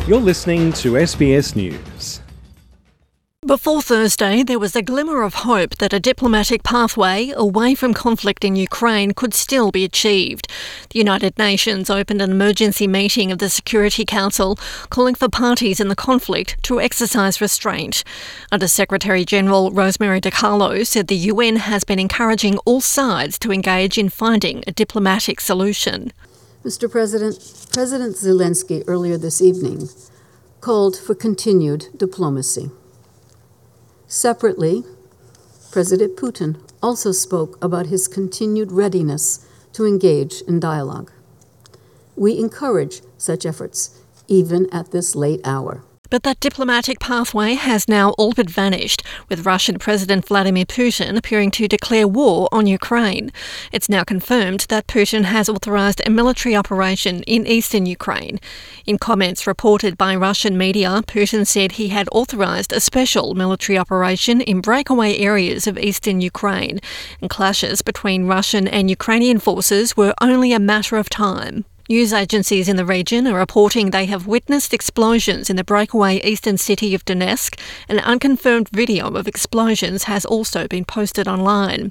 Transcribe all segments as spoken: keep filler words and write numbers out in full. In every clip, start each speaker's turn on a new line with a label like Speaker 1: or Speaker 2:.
Speaker 1: You're listening to S B S News.
Speaker 2: Before Thursday, there was a glimmer of hope that a diplomatic pathway away from conflict in Ukraine could still be achieved. The United Nations opened an emergency meeting of the Security Council, calling for parties in the conflict to exercise restraint. Under-Secretary-General Rosemary DiCarlo said the U N has been encouraging all sides to engage in finding a diplomatic solution.
Speaker 3: Mister President, President Zelensky earlier this evening called for continued diplomacy. Separately, President Putin also spoke about his continued readiness to engage in dialogue. We encourage such efforts, even at this late hour.
Speaker 2: But that diplomatic pathway has now all but vanished, with Russian President Vladimir Putin appearing to declare war on Ukraine. It's now confirmed that Putin has authorised a military operation in eastern Ukraine. In comments reported by Russian media, Putin said he had authorised a special military operation in breakaway areas of eastern Ukraine, and clashes between Russian and Ukrainian forces were only a matter of time. News agencies in the region are reporting they have witnessed explosions in the breakaway eastern city of Donetsk. An unconfirmed video of explosions has also been posted online.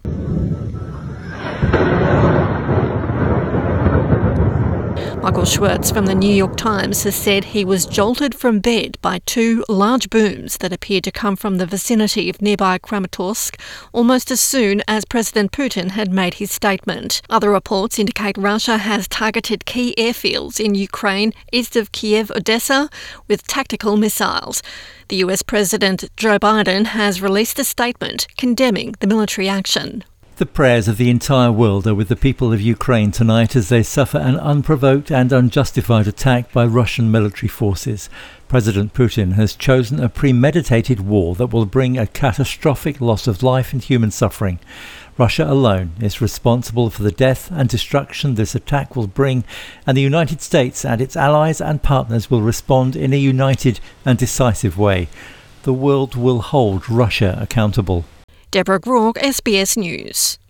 Speaker 2: Michael Schwartz from the New York Times has said he was jolted from bed by two large booms that appeared to come from the vicinity of nearby Kramatorsk almost as soon as President Putin had made his statement. Other reports indicate Russia has targeted key airfields in Ukraine east of Kiev, Odessa, with tactical missiles. The U S President Joe Biden has released a statement condemning the military action.
Speaker 4: The prayers of the entire world are with the people of Ukraine tonight as they suffer an unprovoked and unjustified attack by Russian military forces. President Putin has chosen a premeditated war that will bring a catastrophic loss of life and human suffering. Russia alone is responsible for the death and destruction this attack will bring, and the United States and its allies and partners will respond in a united and decisive way. The world will hold Russia accountable.
Speaker 2: Deborah Groark, S B S News.